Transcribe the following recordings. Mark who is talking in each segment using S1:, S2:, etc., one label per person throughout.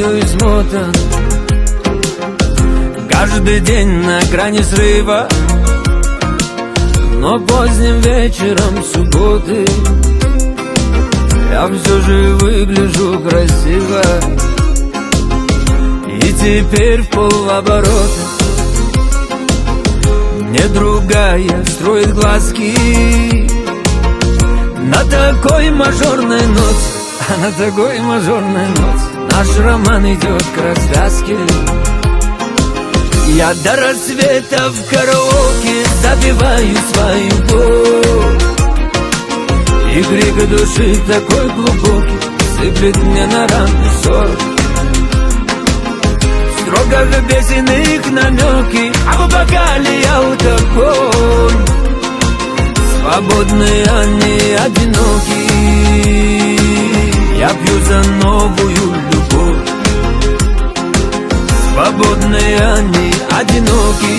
S1: болью измотан. Каждый день на грани срыва, но поздним вечером субботы я все же выгляжу красиво. И теперь в полоборота мне другая строит глазки. На такой мажорной ноте, на такой мажорной ноте наш роман идет к развязке. Я до рассвета в караоке запиваю свою боль, и крик души такой глубокий сыплет мне на раны соль. Строго в песенных намеки, а в бокале алкоголь. Свободные они одиноки, я пью за новую любовь. Свободные они одиноки,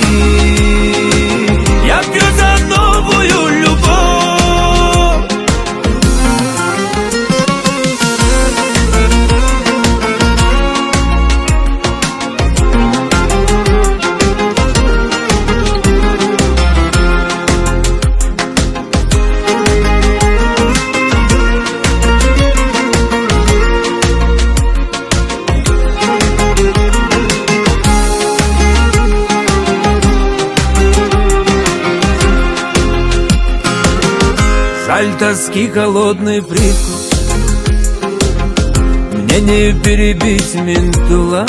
S1: я пью за новую любовь. Жаль тоски холодный привкус, мне не перебить ментула.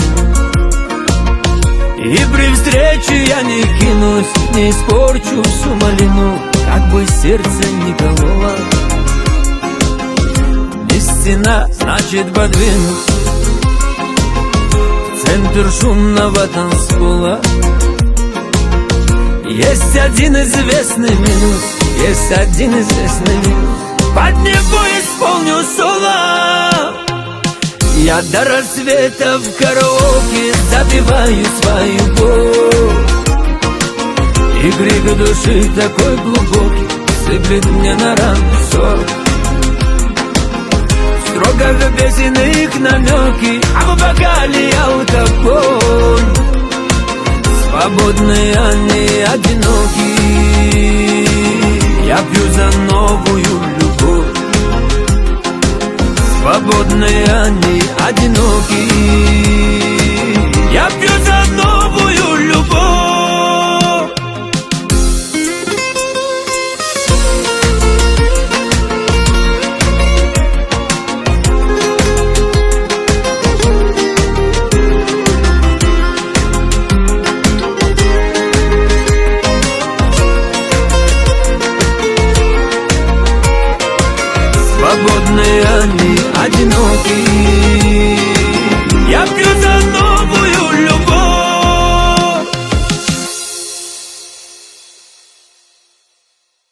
S1: И при встрече я не кинусь, не испорчу всю малину, как бы сердце не кололо. Не стена, значит подвинусь в центр шумного танцпола. Есть один известный минус, есть один известный минус, под него исполню соло. Я до рассвета в караоке запиваю свою боль, и крик души такой глубокий сыплет мне на раны соль. Строго в песенных намеки, а в бокале алкоголь. Свободные они одиноки, я пью за новую любовь. Свободные они одиноки, я пью за новую любовь. Свободные они одиноки,